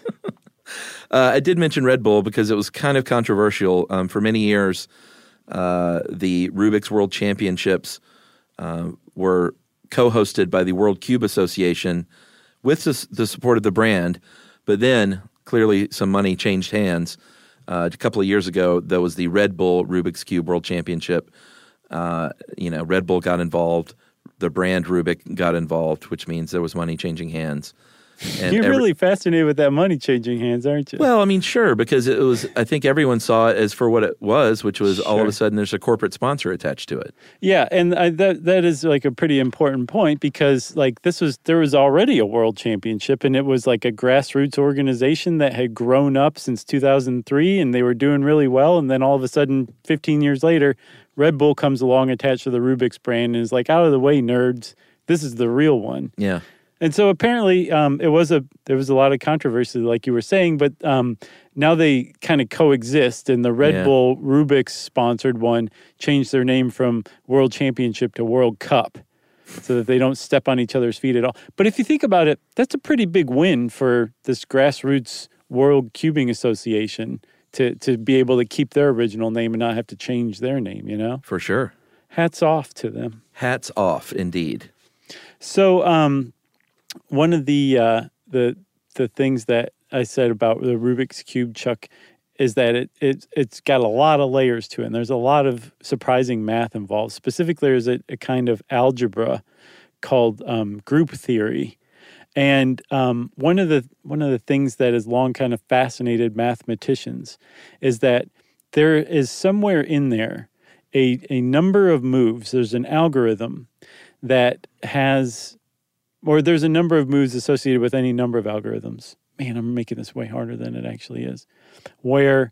uh, I did mention Red Bull because it was kind of controversial. Um, for many years, uh, the Rubik's World Championships uh, were co-hosted by the World Cube Association with the support of the brand, but then clearly some money changed hands. Uh, a couple of years ago, there was the Red Bull Rubik's Cube World Championship. Uh, you know, Red Bull got involved. The brand Rubik got involved, which means there was money changing hands. And You're every, really fascinated with that money changing hands, aren't you? Well, I mean, sure, because it was, I think everyone saw it as for what it was, which was sure. all of a sudden there's a corporate sponsor attached to it. Yeah, and I, that that is like a pretty important point because like this was, there was already a world championship and it was like a grassroots organization that had grown up since two thousand three and they were doing really well. And then all of a sudden, fifteen years later, Red Bull comes along attached to the Rubik's brand and is like, out of the way, nerds. This is the real one. Yeah. And so apparently um, it was a there was a lot of controversy, like you were saying, but um, now they kind of coexist. And the Red yeah. Bull Rubik's sponsored one changed their name from World Championship to World Cup, so that they don't step on each other's feet at all. But if you think about it, that's a pretty big win for this grassroots World Cubing Association to to be able to keep their original name and not have to change their name. You know, for sure. Hats off to them. Hats off, indeed. So. Um, One of the uh, the the things that I said about the Rubik's Cube, Chuck, is that it, it, it's got a lot of layers to it. And there's a lot of surprising math involved. Specifically, there's a, a kind of algebra called um, group theory. And um, one of the one of the things that has long kind of fascinated mathematicians is that there is somewhere in there a, a number of moves. There's an algorithm that has... Or there's a number of moves associated with any number of algorithms. Man, I'm making this way harder than it actually is. Where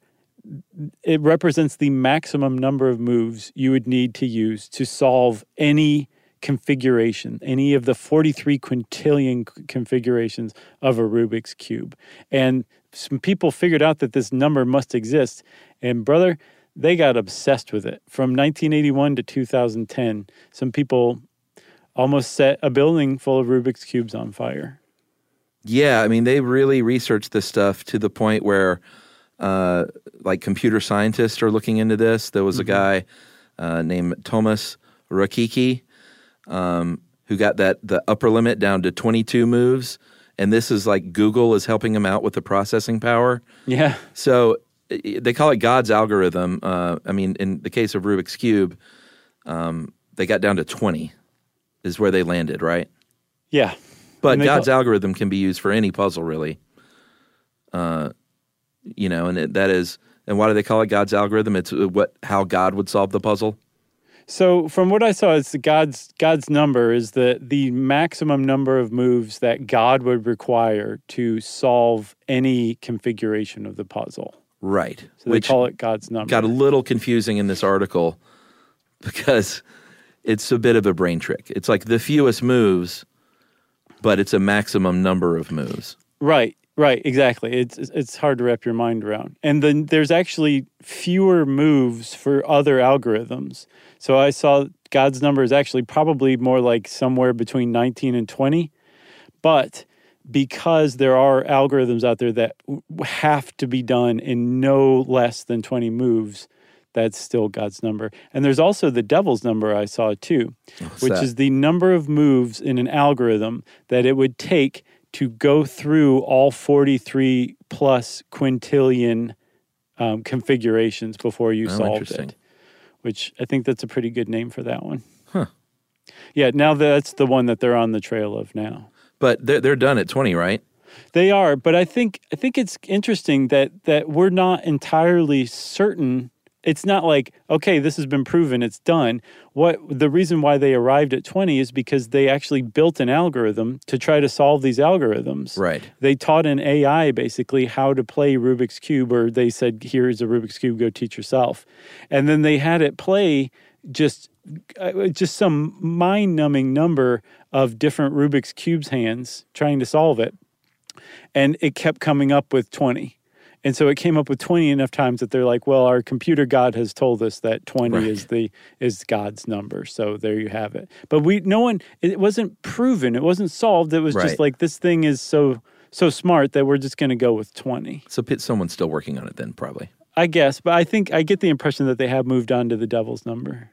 it represents the maximum number of moves you would need to use to solve any configuration, any of the forty-three quintillion configurations of a Rubik's Cube. And some people figured out that this number must exist. And brother, they got obsessed with it. From nineteen eighty-one to two thousand ten, some people... almost set a building full of Rubik's Cubes on fire. Yeah, I mean, they really researched this stuff to the point where, uh, like, computer scientists are looking into this. There was mm-hmm. a guy uh, named Thomas Rakicki um, who got that the upper limit down to twenty-two moves, and this is like Google is helping him out with the processing power. Yeah. So they call it God's algorithm. Uh, I mean, in the case of Rubik's Cube, um, they got down to twenty. Is where they landed, right? Yeah. But God's call- algorithm can be used for any puzzle, really. Uh, you know, and it, that is, and why do they call it God's algorithm? It's what how God would solve the puzzle. So from what I saw, it's the God's God's number is the the maximum number of moves that God would require to solve any configuration of the puzzle. Right. So they Which call it God's number. Got a little confusing in this article because it's a bit of a brain trick. It's like the fewest moves, but it's a maximum number of moves. Right, right, exactly. It's it's hard to wrap your mind around. And then there's actually fewer moves for other algorithms. So I saw God's number is actually probably more like somewhere between nineteen and twenty. But because there are algorithms out there that have to be done in no less than twenty moves, that's still God's number. And there's also the devil's number I saw too, What's which that? is the number of moves in an algorithm that it would take to go through all forty-three plus quintillion um, configurations before you oh, solved it. Which I think that's a pretty good name for that one. Huh. Yeah, now that's the one that they're on the trail of now. But they're, they're done at twenty, right? They are, but I think I think it's interesting that that we're not entirely certain. It's not like, okay, this has been proven, it's done. What the reason why they arrived at twenty is because they actually built an algorithm to try to solve these algorithms. Right. They taught an A I basically how to play Rubik's Cube, or they said, here's a Rubik's Cube, go teach yourself. And then they had it play just uh, just some mind-numbing number of different Rubik's Cube's hands trying to solve it. And it kept coming up with twenty. And so it came up with twenty enough times that they're like, well, our computer god has told us that twenty Right. is the is God's number. So there you have it. But we no one it wasn't proven. It wasn't solved. It was Right. just like this thing is so so smart that we're just going to go with twenty. So Pitt, someone's still working on it then, probably. I guess, but I think I get the impression that they have moved on to the devil's number.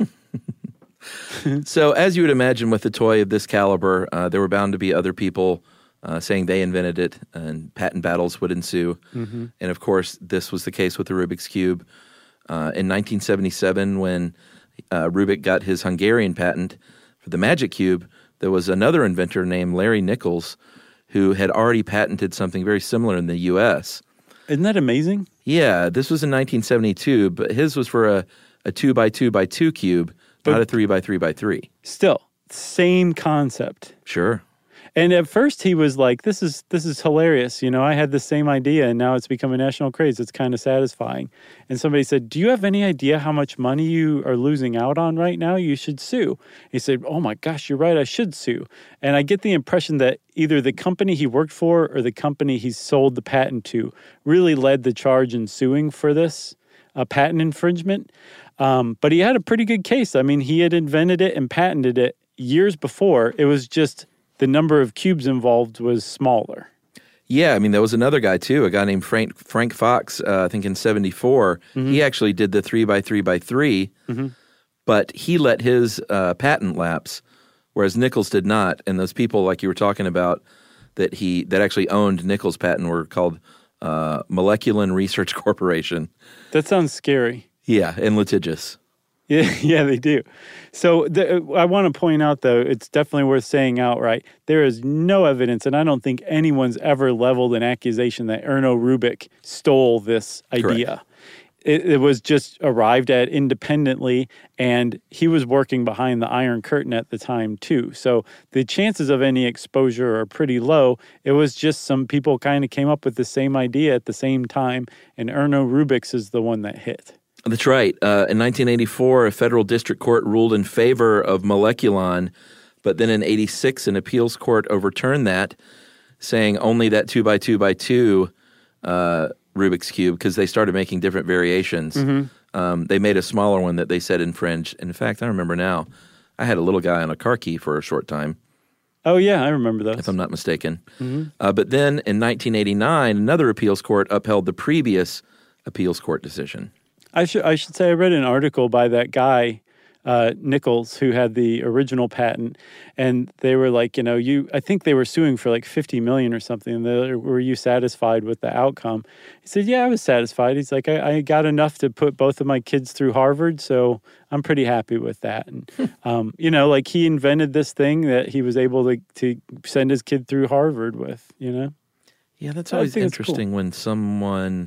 So as you would imagine with a toy of this caliber, uh, there were bound to be other people uh, saying they invented it, and patent battles would ensue. Mm-hmm. And of course, this was the case with the Rubik's Cube. Uh, in nineteen seventy-seven, when uh, Rubik got his Hungarian patent for the Magic Cube, there was another inventor named Larry Nichols who had already patented something very similar in the U S. Isn't that amazing? Yeah, this was in nineteen seventy-two, but his was for a, a two by two by two cube, not a three by three by three. Still, same concept. Sure. And at first he was like, this is this is hilarious. You know, I had the same idea and now it's become a national craze. It's kind of satisfying. And somebody said, do you have any idea how much money you are losing out on right now? You should sue. He said, oh my gosh, you're right. I should sue. And I get the impression that either the company he worked for or the company he sold the patent to really led the charge in suing for this uh, patent infringement. Um, but he had a pretty good case. I mean, he had invented it and patented it years before. It was just the number of cubes involved was smaller. Yeah, I mean, there was another guy, too, a guy named Frank Frank Fox, uh, I think in seventy-four. Mm-hmm. He actually did the three by three by three, Mm-hmm. but he let his uh, patent lapse, whereas Nichols did not. And those people, like you were talking about, that he that actually owned Nichols' patent were called uh, Moleculin Research Corporation. That sounds scary. Yeah, and litigious. Yeah, yeah, they do. So the, I want to point out, though, it's definitely worth saying outright, there is no evidence, and I don't think anyone's ever leveled an accusation that Erno Rubik stole this idea. It, it was just arrived at independently, and he was working behind the Iron Curtain at the time, too. So the chances of any exposure are pretty low. It was just some people kind of came up with the same idea at the same time, and Erno Rubik's is the one that hit. That's right. Uh, in nineteen eighty-four, a federal district court ruled in favor of Moleculon, but then in eighty-six, an appeals court overturned that, saying only that two by two by two uh, Rubik's Cube, because they started making different variations. Mm-hmm. Um, they made a smaller one that they said infringed. And in fact, I remember now, I had a little guy on a car key for a short time. Oh, yeah, I remember those. If I'm not mistaken. Mm-hmm. Uh, but then in nineteen eighty-nine, another appeals court upheld the previous appeals court decision. I should I should say I read an article by that guy, uh, Nichols, who had the original patent, and they were like, you know, you I think they were suing for like fifty million dollars or something. And they, were you satisfied with the outcome? He said, yeah, I was satisfied. He's like, I, I got enough to put both of my kids through Harvard, so I'm pretty happy with that. And um, you know, like he invented this thing that he was able to to send his kid through Harvard with. You know? Yeah, that's I always think it's interesting cool. when someone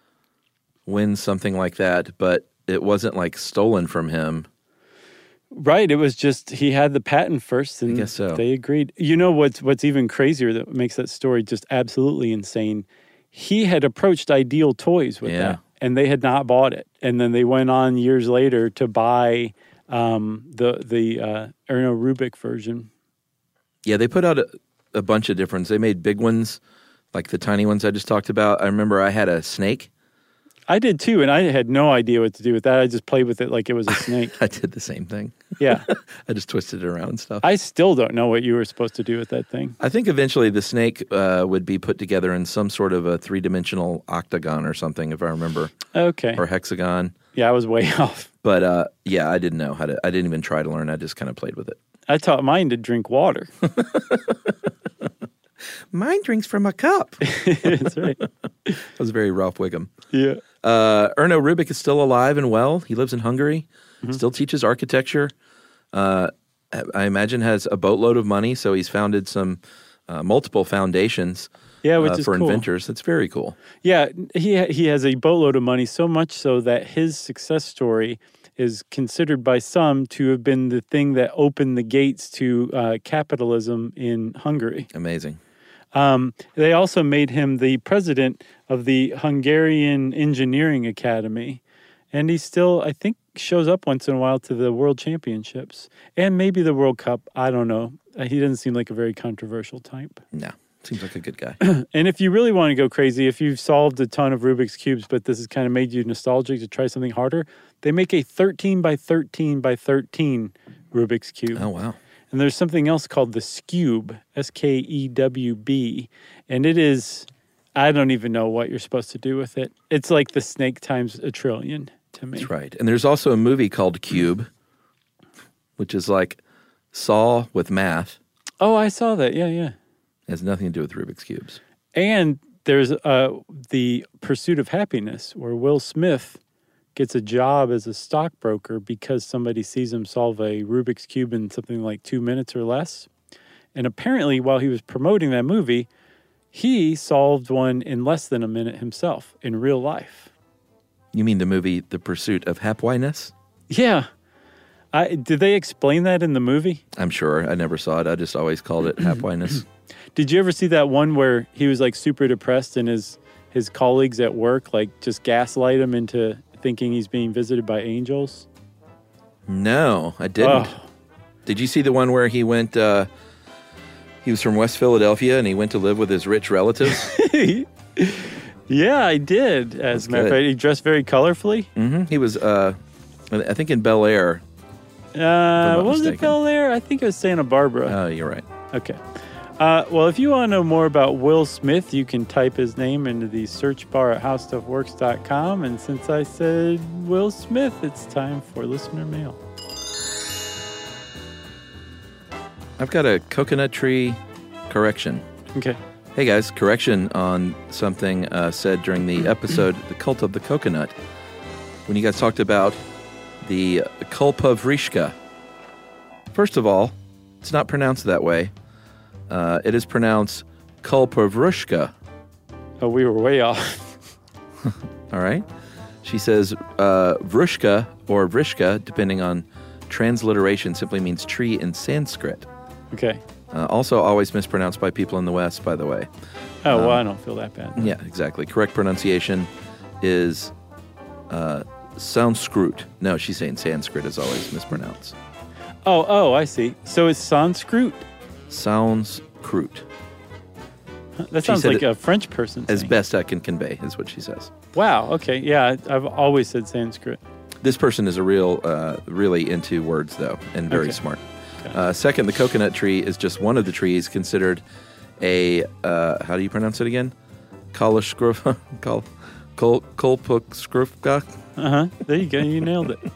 wins something like that, but it wasn't like stolen from him. Right. It was just he had the patent first, and I guess so. They agreed. You know what's what's even crazier that makes that story just absolutely insane? He had approached Ideal Toys with Yeah. that, and they had not bought it. And then they went on years later to buy um, the the uh, Erno Rubik version. Yeah, they put out a, a bunch of different. They made big ones, like the tiny ones I just talked about. I remember I had a snake. I did too, and I had no idea what to do with that. I just played with it like it was a snake. I did the same thing. Yeah. I just twisted it around and stuff. I still don't know what you were supposed to do with that thing. I think eventually the snake uh, would be put together in some sort of a three-dimensional octagon or something, if I remember. Okay. Or hexagon. Yeah, I was way off. But uh, yeah, I didn't know how to. I didn't even try to learn. I just kind of played with it. I taught mine to drink water. Mine drinks from a cup. That's right. That was very Ralph Wiggum. Yeah. Uh, Erno Rubik is still alive and well. He lives in Hungary, mm-hmm. still teaches architecture. Uh, I imagine has a boatload of money, so he's founded some uh, multiple foundations yeah, which uh, is for cool. inventors. That's very cool. Yeah, he he has a boatload of money, so much so that his success story is considered by some to have been the thing that opened the gates to uh, capitalism in Hungary. Amazing. Um, they also made him the president of the Hungarian Engineering Academy. And he still, I think, shows up once in a while to the World Championships. And maybe the World Cup. I don't know. He doesn't seem like a very controversial type. No. Seems like a good guy. And if you really want to go crazy, if you've solved a ton of Rubik's Cubes, but this has kind of made you nostalgic to try something harder, they make a thirteen by thirteen by thirteen Rubik's Cube. Oh, wow. And there's something else called the Skewb, S K E W B. And it is, I don't even know what you're supposed to do with it. It's like the snake times a trillion to me. That's right. And there's also a movie called Cube, which is like Saw with math. Oh, I saw that. Yeah, yeah. It has nothing to do with Rubik's Cubes. And there's uh, the Pursuit of Happiness, where Will Smith gets a job as a stockbroker because somebody sees him solve a Rubik's Cube in something like two minutes or less. And apparently, while he was promoting that movie, he solved one in less than a minute himself in real life. You mean the movie The Pursuit of Happiness? Yeah. I, did they explain that in the movie? I'm sure. I never saw it. I just always called it Happiness. Did you ever see that one where he was like super depressed and his his colleagues at work like just gaslight him into thinking he's being visited by angels? No, I didn't. Oh. Did you see the one where he went, uh, he was from West Philadelphia and he went to live with his rich relatives? Yeah, I did. As a matter of fact, he dressed very colorfully. Mm-hmm. He was, uh, I think in Bel Air. Uh, was mistaken. It Bel Air? I think it was Santa Barbara. Oh, you're right. Okay. Uh, well, if you want to know more about Will Smith, you can type his name into the search bar at how stuff works dot com. And since I said Will Smith, it's time for listener mail. I've got a coconut tree correction. Okay. Hey, guys, correction on something uh, said during the episode, The Cult of the Coconut, when you guys talked about the Kulpavrishka. First of all, it's not pronounced that way. Uh, it is pronounced Kulpavrushka. Oh, we were way off. All right. She says uh, Vrushka or Vrishka, depending on transliteration, simply means tree in Sanskrit. Okay. Uh, also always mispronounced by people in the West, by the way. Oh, well, um, I don't feel that bad. Yeah, exactly. Correct pronunciation is uh, Sanskrit. No, she's saying Sanskrit is always mispronounced. Oh, oh, I see. So it's Sanskrit? Sounds crude. That She sounds said like it a French person As saying. best I can convey, is what she says. Wow, okay. Yeah, I- I've always said Sanskrit. This person is a real, uh, really into words, though, and very Okay. smart. Uh, second, the coconut tree is just one of the trees considered a, uh, how do you pronounce it again? Kalashkruf, Kal, Kol, Kolpukskrufka? Uh-huh. There you go. You nailed it.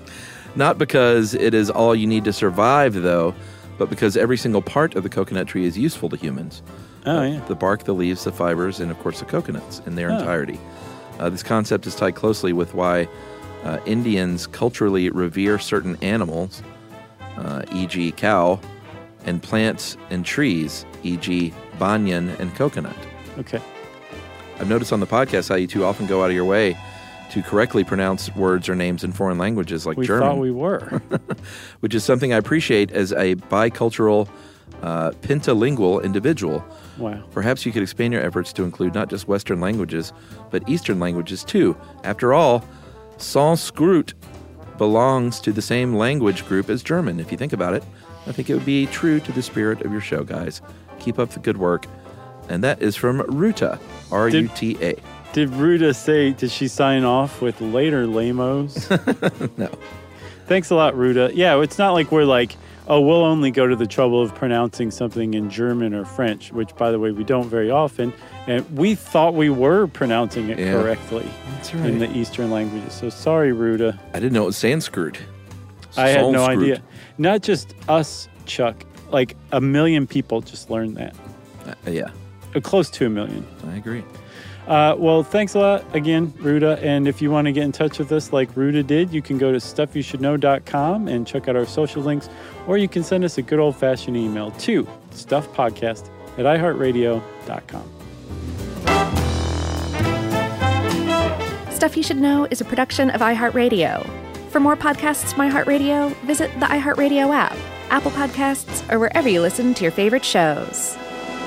Not because it is all you need to survive, though, but because every single part of the coconut tree is useful to humans. Oh, uh, yeah. The bark, the leaves, the fibers, and, of course, the coconuts in their Oh. entirety. Uh, this concept is tied closely with why uh, Indians culturally revere certain animals, uh, for example cow, and plants and trees, for example banyan and coconut. Okay. I've noticed on the podcast how you two often go out of your way to correctly pronounce words or names in foreign languages like We German. thought we were. Which is something I appreciate as a bicultural, uh, pentalingual individual. Wow. Perhaps you could expand your efforts to include not just Western languages, but Eastern languages too. After all, Sanskrit belongs to the same language group as German. If you think about it, I think it would be true to the spirit of your show, guys. Keep up the good work. And that is from Ruta, R U T A. Did Ruta say, did she sign off with later lamos? No. Thanks a lot, Ruta. Yeah, it's not like we're like, oh, we'll only go to the trouble of pronouncing something in German or French, which, by the way, we don't very often. And we thought we were pronouncing it Yeah. correctly That's right. in the Eastern languages. So sorry, Ruta. I didn't know it was Sanskrit. I had no Sanskrit. idea. Not just us, Chuck. Like a million people just learned that. Uh, yeah, Uh, Close to a million. I agree. Uh, well, thanks a lot again, Ruta. And if you want to get in touch with us like Ruta did, you can go to stuff you should know dot com and check out our social links, or you can send us a good old-fashioned email to stuffpodcast at i heart radio dot com. Stuff You Should Know is a production of iHeartRadio. For more podcasts from iHeartRadio, visit the iHeartRadio app, Apple Podcasts, or wherever you listen to your favorite shows.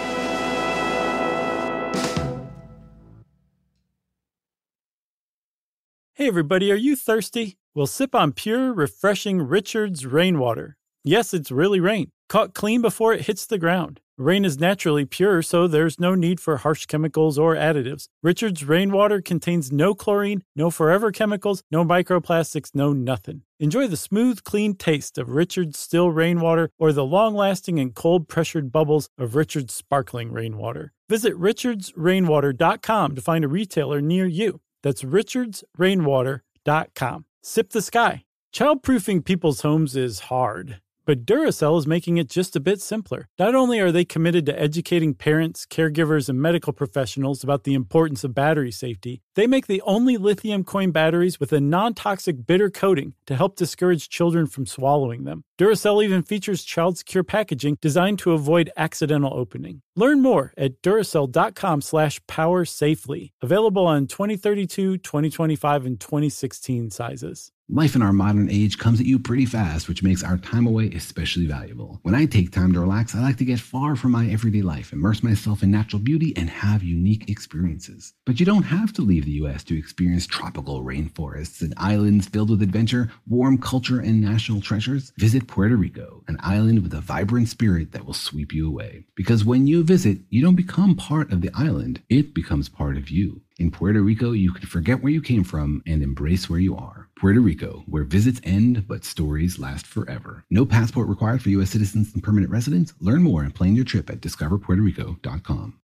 Hey everybody, are you thirsty? Well, sip on pure, refreshing Richard's rainwater. Yes, it's really rain, caught clean before it hits the ground. Rain is naturally pure, so there's no need for harsh chemicals or additives. Richards Rainwater contains no chlorine, no forever chemicals, no microplastics, no nothing. Enjoy the smooth, clean taste of Richards Still Rainwater or the long-lasting and cold-pressured bubbles of Richards Sparkling Rainwater. Visit richards rainwater dot com to find a retailer near you. That's richards rainwater dot com. Sip the sky. Childproofing people's homes is hard, but Duracell is making it just a bit simpler. Not only are they committed to educating parents, caregivers, and medical professionals about the importance of battery safety, they make the only lithium coin batteries with a non-toxic bitter coating to help discourage children from swallowing them. Duracell even features child-secure packaging designed to avoid accidental opening. Learn more at duracell dot com slash power safely. Available on twenty thirty-two, twenty twenty-five, and twenty sixteen sizes. Life in our modern age comes at you pretty fast, which makes our time away especially valuable. When I take time to relax, I like to get far from my everyday life, immerse myself in natural beauty, and have unique experiences. But you don't have to leave the U S to experience tropical rainforests and islands filled with adventure, warm culture, and national treasures. Visit Puerto Rico, an island with a vibrant spirit that will sweep you away. Because when you visit, you don't become part of the island, it becomes part of you. In Puerto Rico, you can forget where you came from and embrace where you are. Puerto Rico, where visits end, but stories last forever. No passport required for U S citizens and permanent residents. Learn more and plan your trip at discover puerto rico dot com.